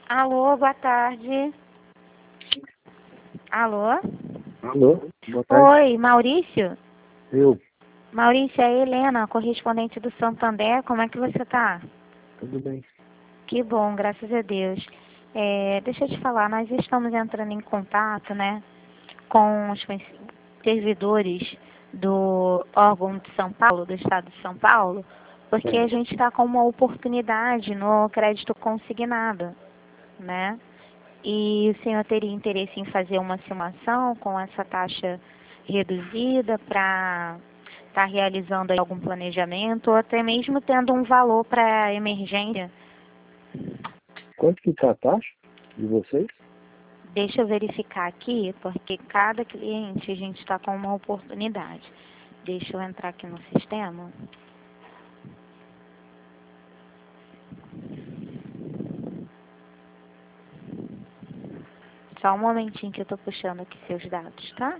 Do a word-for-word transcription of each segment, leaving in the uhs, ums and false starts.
Alô, boa tarde. Alô? Alô, boa tarde. Oi, Maurício? Eu, Maurício, é a Helena, correspondente do Santander. Como é que você tá? tudo bem. Que bom, graças a Deus. É, deixa eu te falar, nós estamos entrando em contato, né, com os servidores do órgão de São Paulo, do Estado de São Paulo, porque a gente está com uma oportunidade no crédito consignado, né? E o senhor teria interesse em fazer uma simulação com essa taxa reduzida para estar realizando aí algum planejamento ou até mesmo tendo um valor para emergência? Quanto que está a taxa de vocês? Deixa eu verificar aqui, porque cada cliente a gente está com uma oportunidade. Deixa eu entrar aqui no sistema. Só um momentinho que eu estou puxando aqui seus dados, tá?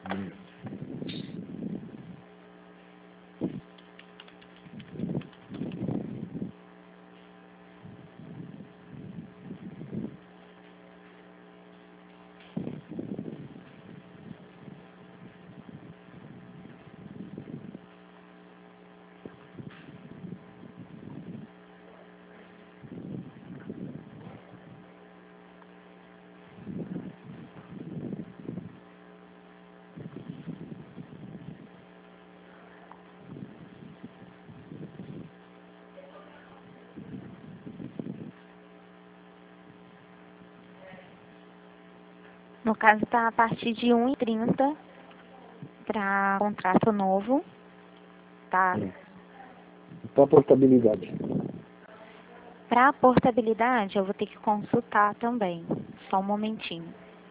No caso, está a partir de um e trinta para contrato novo, tá? Para portabilidade. Para a portabilidade, eu vou ter que consultar também. Só um momentinho.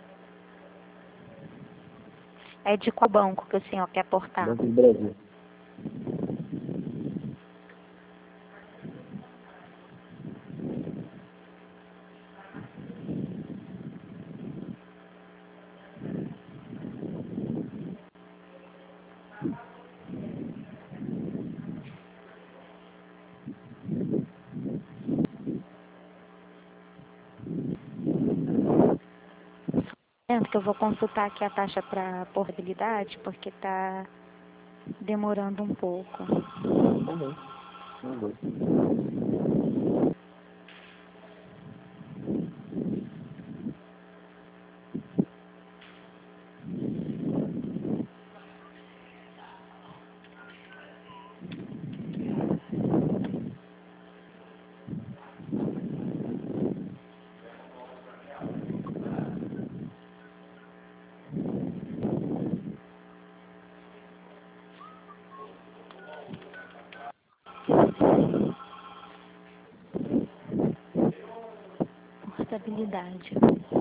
É de qual banco que o senhor quer portar? Banco do Brasil. Que eu vou consultar aqui a taxa para portabilidade, porque está demorando um pouco. Tá bom. Tá bom. Portabilidade.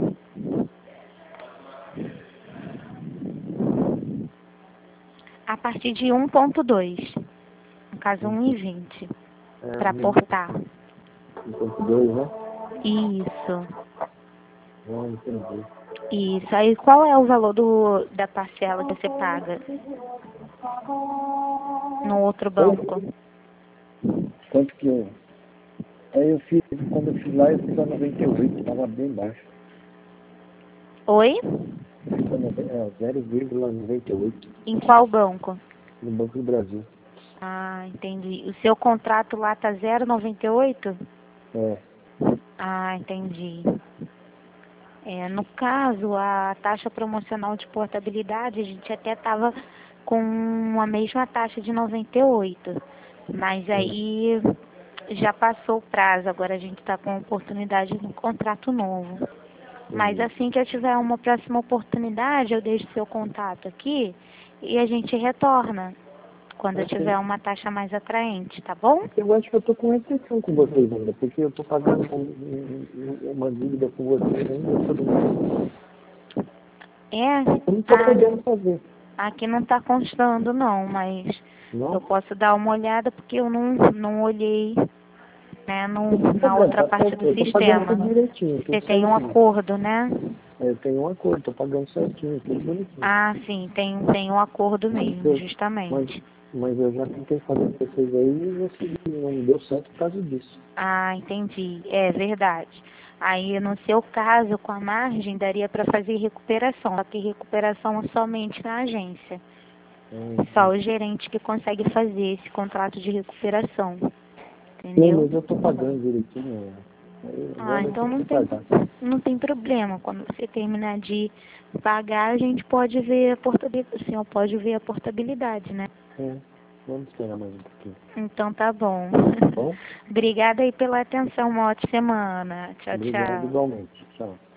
A partir de um ponto dois. No caso, um e vinte. É, Para portar. um ponto dois, né? Isso. Ah, entendi. Isso. Aí, qual é o valor do, da parcela que você paga no outro banco? Quanto que eu... Aí eu fiz, quando eu fiz lá, eu fiz a noventa e oito, estava bem baixo. Oi? Fiz a nove- é, zero vírgula noventa e oito Em qual banco? no Banco do Brasil. Ah, entendi. O seu contrato lá tá zero vírgula noventa e oito? É, Ah, entendi. É, no caso, a taxa promocional de portabilidade, a gente até estava com a mesma taxa de noventa e oito, mas aí já passou o prazo, agora a gente está com oportunidade no contrato novo. Mas assim que eu tiver uma próxima oportunidade, eu deixo seu contato aqui e a gente retorna quando eu Ok. tiver uma taxa mais atraente, tá bom? Eu acho que eu tô com restrição com vocês ainda, porque eu tô pagando um- um- um- uma dívida com vocês ainda todo mês. É? Eu não tô Ah, podendo fazer, aqui não está constando não, mas eu não? posso dar uma olhada porque eu não, não olhei, né, no, Não tem na problema, outra tá parte certo, do eu tô pagando sistema. tudo direitinho, Você tudo tem um certinho. acordo, né? Eu tenho um acordo, tô pagando certinho, tudo bonitinho. Ah, sim, tem, tem um acordo Mas mesmo, eu, mas, justamente. mas eu já tentei fazer com vocês aí e vocês não deu certo por causa disso. Ah, entendi. É verdade. Aí, no seu caso, com a margem, daria para fazer recuperação, só que recuperação somente na agência. Uhum. Só o gerente que consegue fazer esse contrato de recuperação. Não, Entendeu? mas eu tô pagando direitinho. Aí, Ah, agora eu então tenho não que tem, pagar. não tem problema. Quando você terminar de pagar, a gente pode ver a portabilidade. O senhor pode ver a portabilidade, né? É, vamos esperar mais um pouquinho. Então tá bom. Bom? Obrigada aí pela atenção. Uma ótima semana. Tchau, Obrigado tchau. igualmente. Tchau.